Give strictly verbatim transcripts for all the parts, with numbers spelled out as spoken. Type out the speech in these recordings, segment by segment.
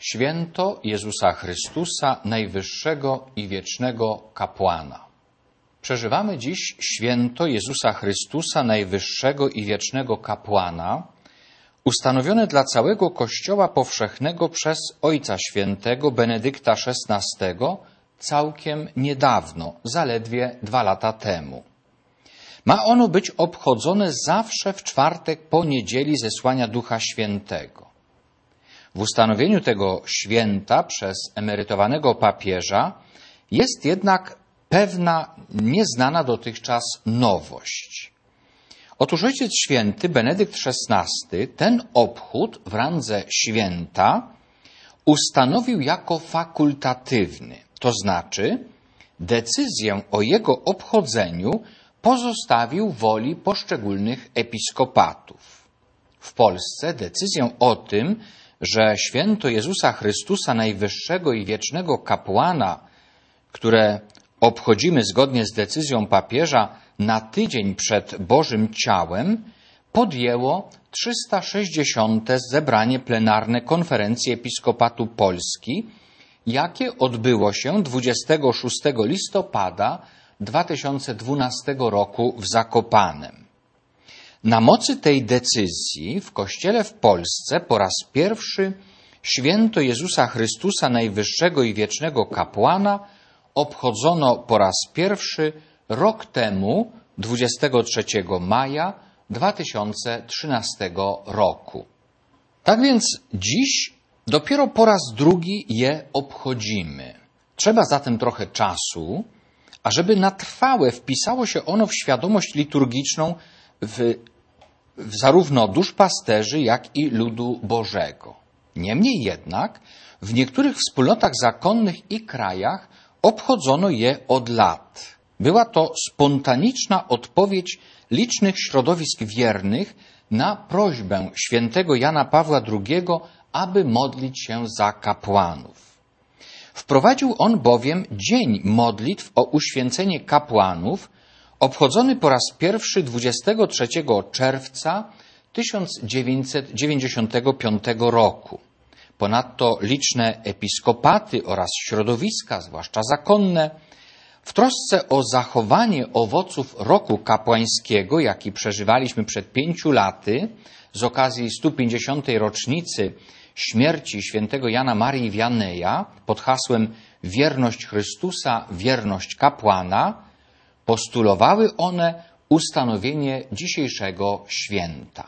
Święto Jezusa Chrystusa, najwyższego i wiecznego kapłana. Przeżywamy dziś święto Jezusa Chrystusa, najwyższego i wiecznego kapłana, ustanowione dla całego Kościoła powszechnego przez Ojca Świętego Benedykta szesnastego całkiem niedawno, zaledwie dwa lata temu. Ma ono być obchodzone zawsze w czwartek po niedzieli zesłania Ducha Świętego. W ustanowieniu tego święta przez emerytowanego papieża jest jednak pewna nieznana dotychczas nowość. Otóż Ojciec Święty Benedykt szesnasty ten obchód w randze święta ustanowił jako fakultatywny, to znaczy decyzję o jego obchodzeniu pozostawił woli poszczególnych episkopatów. W Polsce decyzję o tym, że święto Jezusa Chrystusa, najwyższego i wiecznego kapłana, które obchodzimy zgodnie z decyzją papieża na tydzień przed Bożym Ciałem, podjęło trzysta sześćdziesiąte zebranie plenarne Konferencji Episkopatu Polski, jakie odbyło się dwudziestego szóstego listopada dwa tysiące dwunastego roku w Zakopanem. Na mocy tej decyzji w Kościele w Polsce po raz pierwszy święto Jezusa Chrystusa, najwyższego i wiecznego kapłana, obchodzono po raz pierwszy rok temu, dwudziestego trzeciego maja dwa tysiące trzynastego roku. Tak więc dziś dopiero po raz drugi je obchodzimy. Trzeba zatem trochę czasu, ażeby na trwałe wpisało się ono w świadomość liturgiczną w, w zarówno duszpasterzy, jak i ludu Bożego. Niemniej jednak w niektórych wspólnotach zakonnych i krajach obchodzono je od lat. Była to spontaniczna odpowiedź licznych środowisk wiernych na prośbę świętego Jana Pawła drugiego, aby modlić się za kapłanów. Wprowadził on bowiem dzień modlitw o uświęcenie kapłanów, obchodzony po raz pierwszy dwudziestego trzeciego czerwca tysiąc dziewięćset dziewięćdziesiątego piątego roku. Ponadto liczne episkopaty oraz środowiska, zwłaszcza zakonne, w trosce o zachowanie owoców roku kapłańskiego, jaki przeżywaliśmy przed pięciu laty z okazji stu pięćdziesiątej rocznicy śmierci świętego Jana Marii Wianeja pod hasłem Wierność Chrystusa, wierność kapłana, postulowały one ustanowienie dzisiejszego święta.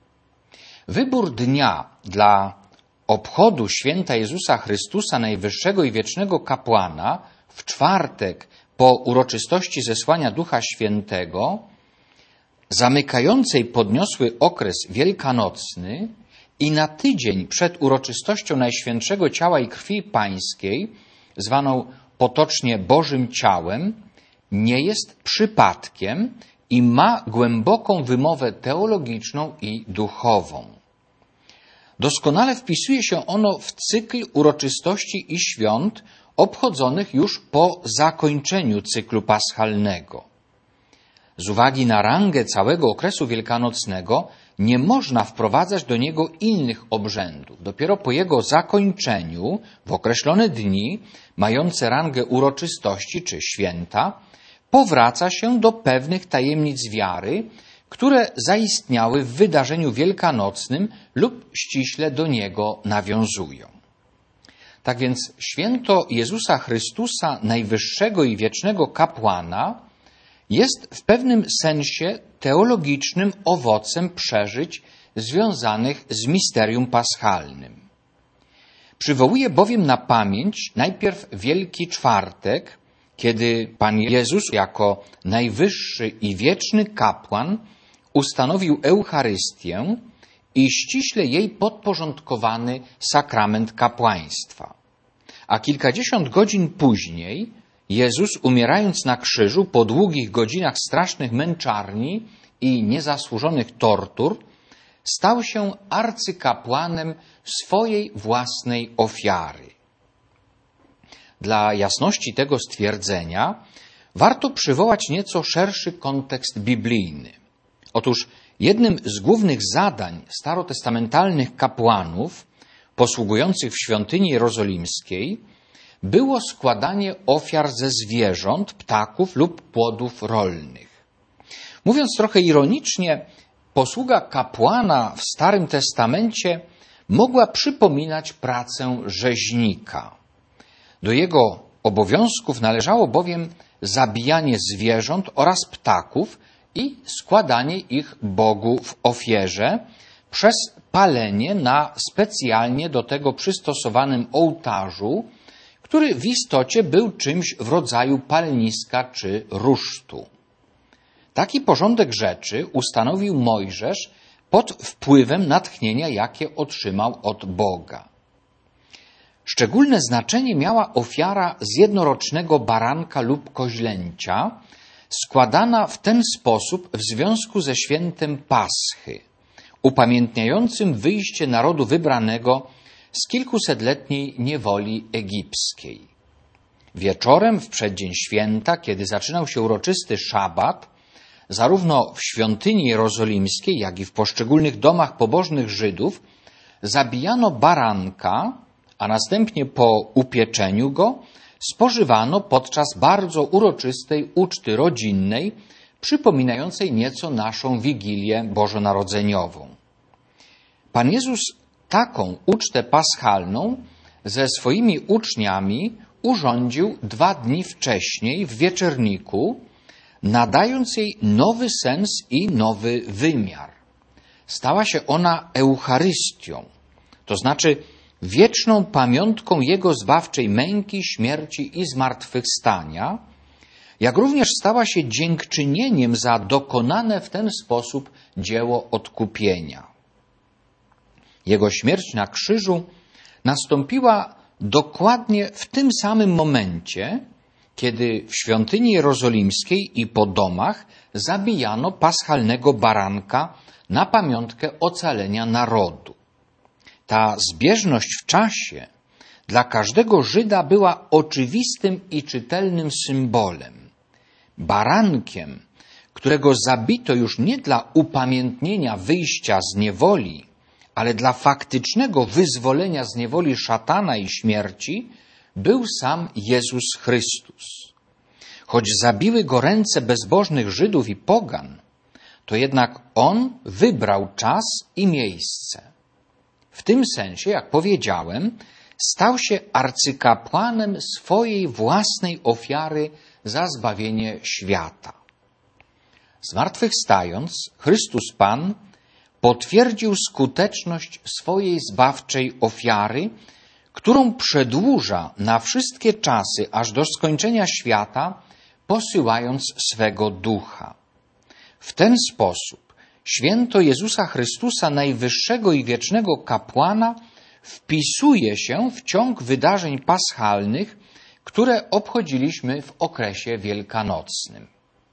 Wybór dnia dla obchodu święta Jezusa Chrystusa, najwyższego i wiecznego kapłana w czwartek po uroczystości zesłania Ducha Świętego, zamykającej podniosły okres wielkanocny i na tydzień przed uroczystością Najświętszego Ciała i Krwi Pańskiej, zwaną potocznie Bożym Ciałem, nie jest przypadkiem i ma głęboką wymowę teologiczną i duchową. Doskonale wpisuje się ono w cykl uroczystości i świąt obchodzonych już po zakończeniu cyklu paschalnego. Z uwagi na rangę całego okresu wielkanocnego nie można wprowadzać do niego innych obrzędów. Dopiero po jego zakończeniu, w określone dni, mające rangę uroczystości czy święta, powraca się do pewnych tajemnic wiary, które zaistniały w wydarzeniu wielkanocnym lub ściśle do niego nawiązują. Tak więc święto Jezusa Chrystusa, najwyższego i wiecznego kapłana, jest w pewnym sensie teologicznym owocem przeżyć związanych z misterium paschalnym. Przywołuje bowiem na pamięć najpierw Wielki Czwartek, kiedy Pan Jezus jako najwyższy i wieczny kapłan ustanowił Eucharystię i ściśle jej podporządkowany sakrament kapłaństwa. A kilkadziesiąt godzin później Jezus, umierając na krzyżu po długich godzinach strasznych męczarni i niezasłużonych tortur, stał się arcykapłanem swojej własnej ofiary. Dla jasności tego stwierdzenia warto przywołać nieco szerszy kontekst biblijny. Otóż jednym z głównych zadań starotestamentalnych kapłanów posługujących w świątyni jerozolimskiej było składanie ofiar ze zwierząt, ptaków lub płodów rolnych. Mówiąc trochę ironicznie, posługa kapłana w Starym Testamencie mogła przypominać pracę rzeźnika. Do jego obowiązków należało bowiem zabijanie zwierząt oraz ptaków i składanie ich Bogu w ofierze przez palenie na specjalnie do tego przystosowanym ołtarzu, który w istocie był czymś w rodzaju paleniska czy rusztu. Taki porządek rzeczy ustanowił Mojżesz pod wpływem natchnienia, jakie otrzymał od Boga. Szczególne znaczenie miała ofiara z jednorocznego baranka lub koźlęcia, składana w ten sposób w związku ze świętem Paschy, upamiętniającym wyjście narodu wybranego z kilkusetletniej niewoli egipskiej. Wieczorem w przeddzień święta, kiedy zaczynał się uroczysty szabat, zarówno w świątyni jerozolimskiej, jak i w poszczególnych domach pobożnych Żydów zabijano baranka, a następnie po upieczeniu go spożywano podczas bardzo uroczystej uczty rodzinnej, przypominającej nieco naszą Wigilię bożonarodzeniową. Pan Jezus taką ucztę paschalną ze swoimi uczniami urządził dwa dni wcześniej w wieczerniku, nadając jej nowy sens i nowy wymiar. Stała się ona Eucharystią, to znaczy wieczną pamiątką Jego zbawczej męki, śmierci i zmartwychwstania, jak również stała się dziękczynieniem za dokonane w ten sposób dzieło odkupienia. Jego śmierć na krzyżu nastąpiła dokładnie w tym samym momencie, kiedy w świątyni jerozolimskiej i po domach zabijano paschalnego baranka na pamiątkę ocalenia narodu. Ta zbieżność w czasie dla każdego Żyda była oczywistym i czytelnym symbolem. Barankiem, którego zabito już nie dla upamiętnienia wyjścia z niewoli, ale dla faktycznego wyzwolenia z niewoli szatana i śmierci, był sam Jezus Chrystus. Choć zabiły go ręce bezbożnych Żydów i pogan, to jednak On wybrał czas i miejsce. W tym sensie, jak powiedziałem, stał się arcykapłanem swojej własnej ofiary za zbawienie świata. Zmartwychwstając, Chrystus Pan potwierdził skuteczność swojej zbawczej ofiary, którą przedłuża na wszystkie czasy, aż do skończenia świata, posyłając swego Ducha. W ten sposób święto Jezusa Chrystusa, najwyższego i wiecznego kapłana, wpisuje się w ciąg wydarzeń paschalnych, które obchodziliśmy w okresie wielkanocnym.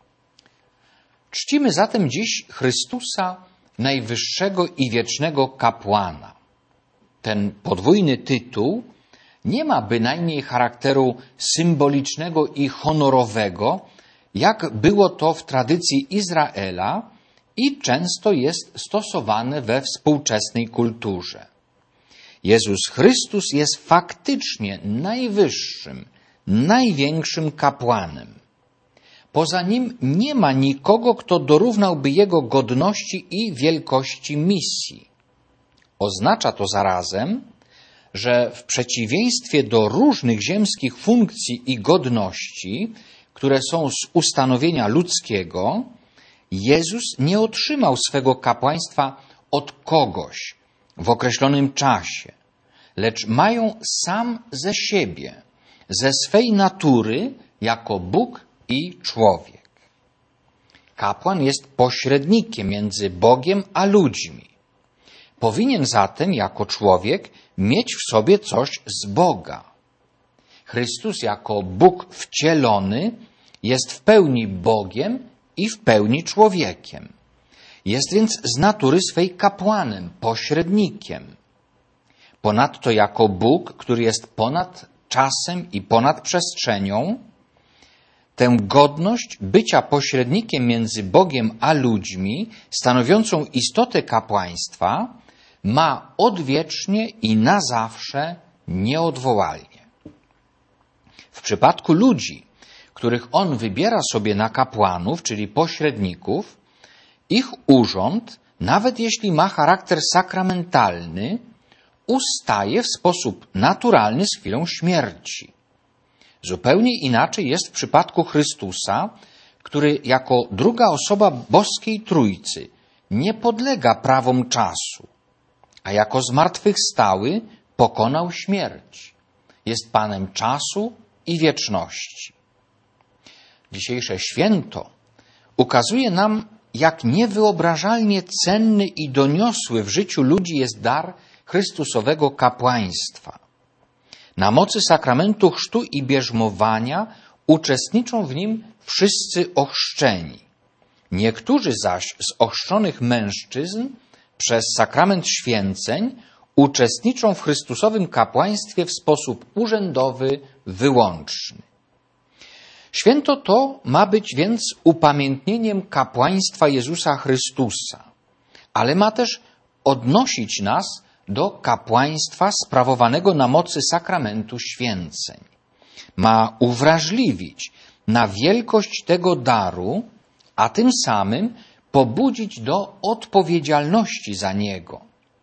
Czcimy zatem dziś Chrystusa, najwyższego i wiecznego kapłana. Ten podwójny tytuł nie ma bynajmniej charakteru symbolicznego i honorowego, jak było to w tradycji Izraela i często jest stosowane we współczesnej kulturze. Jezus Chrystus jest faktycznie najwyższym, największym kapłanem. Poza Nim nie ma nikogo, kto dorównałby Jego godności i wielkości misji. Oznacza to zarazem, że w przeciwieństwie do różnych ziemskich funkcji i godności, które są z ustanowienia ludzkiego, Jezus nie otrzymał swego kapłaństwa od kogoś w określonym czasie, lecz mają sam ze siebie, ze swej natury jako Bóg i człowiek. Kapłan jest pośrednikiem między Bogiem a ludźmi. Powinien zatem jako człowiek mieć w sobie coś z Boga. Chrystus jako Bóg wcielony jest w pełni Bogiem i w pełni człowiekiem. Jest więc z natury swej kapłanem, pośrednikiem. Ponadto jako Bóg, który jest ponad czasem i ponad przestrzenią, tę godność bycia pośrednikiem między Bogiem a ludźmi, stanowiącą istotę kapłaństwa, ma odwiecznie i na zawsze nieodwołalnie. W przypadku ludzi, których on wybiera sobie na kapłanów, czyli pośredników, ich urząd, nawet jeśli ma charakter sakramentalny, ustaje w sposób naturalny z chwilą śmierci. Zupełnie inaczej jest w przypadku Chrystusa, który jako druga osoba boskiej Trójcy nie podlega prawom czasu, a jako zmartwychwstały pokonał śmierć. Jest Panem czasu i wieczności. Dzisiejsze święto ukazuje nam, jak niewyobrażalnie cenny i doniosły w życiu ludzi jest dar Chrystusowego kapłaństwa. Na mocy sakramentu chrztu i bierzmowania uczestniczą w nim wszyscy ochrzczeni. Niektórzy zaś z ochrzczonych mężczyzn przez sakrament święceń uczestniczą w Chrystusowym kapłaństwie w sposób urzędowy, wyłączny. Święto to ma być więc upamiętnieniem kapłaństwa Jezusa Chrystusa, ale ma też odnosić nas do kapłaństwa sprawowanego na mocy sakramentu święceń. Ma uwrażliwić na wielkość tego daru, a tym samym pobudzić do odpowiedzialności za niego.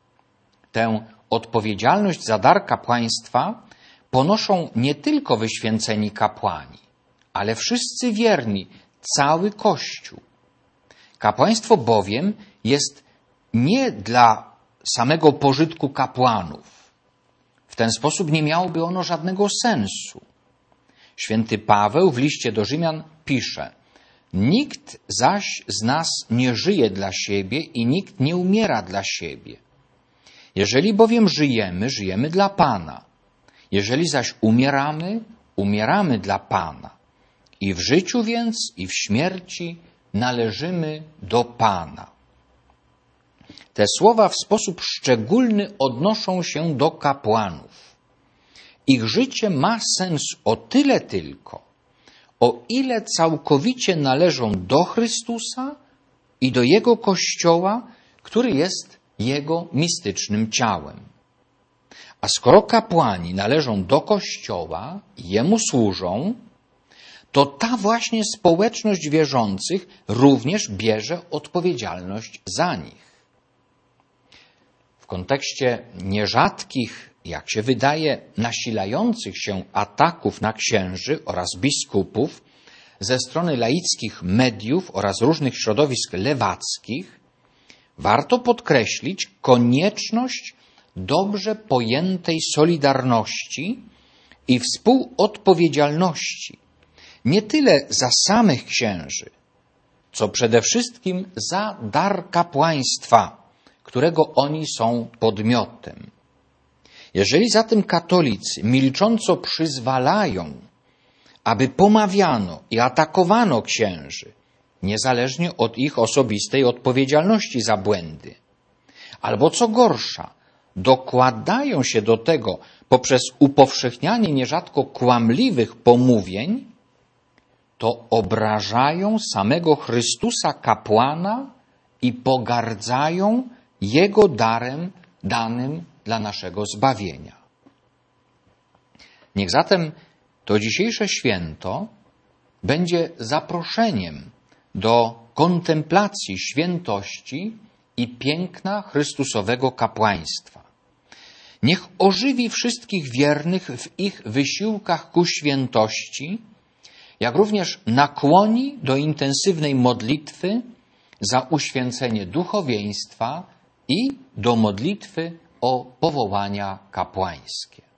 Tę odpowiedzialność za dar kapłaństwa ponoszą nie tylko wyświęceni kapłani, ale wszyscy wierni, cały Kościół. Kapłaństwo bowiem jest nie dla samego pożytku kapłanów. W ten sposób nie miałoby ono żadnego sensu. Święty Paweł w liście do Rzymian pisze: nikt zaś z nas nie żyje dla siebie i nikt nie umiera dla siebie. Jeżeli bowiem żyjemy, żyjemy dla Pana. Jeżeli zaś umieramy, umieramy dla Pana. I w życiu więc, i w śmierci należymy do Pana. Te słowa w sposób szczególny odnoszą się do kapłanów. Ich życie ma sens o tyle tylko, o ile całkowicie należą do Chrystusa i do Jego Kościoła, który jest Jego mistycznym ciałem. A skoro kapłani należą do Kościoła i Jemu służą, to ta właśnie społeczność wierzących również bierze odpowiedzialność za nich. W kontekście nierzadkich, jak się wydaje, nasilających się ataków na księży oraz biskupów ze strony laickich mediów oraz różnych środowisk lewackich, warto podkreślić konieczność dobrze pojętej solidarności i współodpowiedzialności nie tyle za samych księży, co przede wszystkim za dar kapłaństwa, którego oni są podmiotem. Jeżeli zatem katolicy milcząco przyzwalają, aby pomawiano i atakowano księży, niezależnie od ich osobistej odpowiedzialności za błędy, albo co gorsza, dokładają się do tego poprzez upowszechnianie nierzadko kłamliwych pomówień, to obrażają samego Chrystusa kapłana i pogardzają Jego darem danym dla naszego zbawienia. Niech zatem to dzisiejsze święto będzie zaproszeniem do kontemplacji świętości i piękna Chrystusowego kapłaństwa. Niech ożywi wszystkich wiernych w ich wysiłkach ku świętości, jak również nakłoni do intensywnej modlitwy za uświęcenie duchowieństwa i do modlitwy o powołania kapłańskie.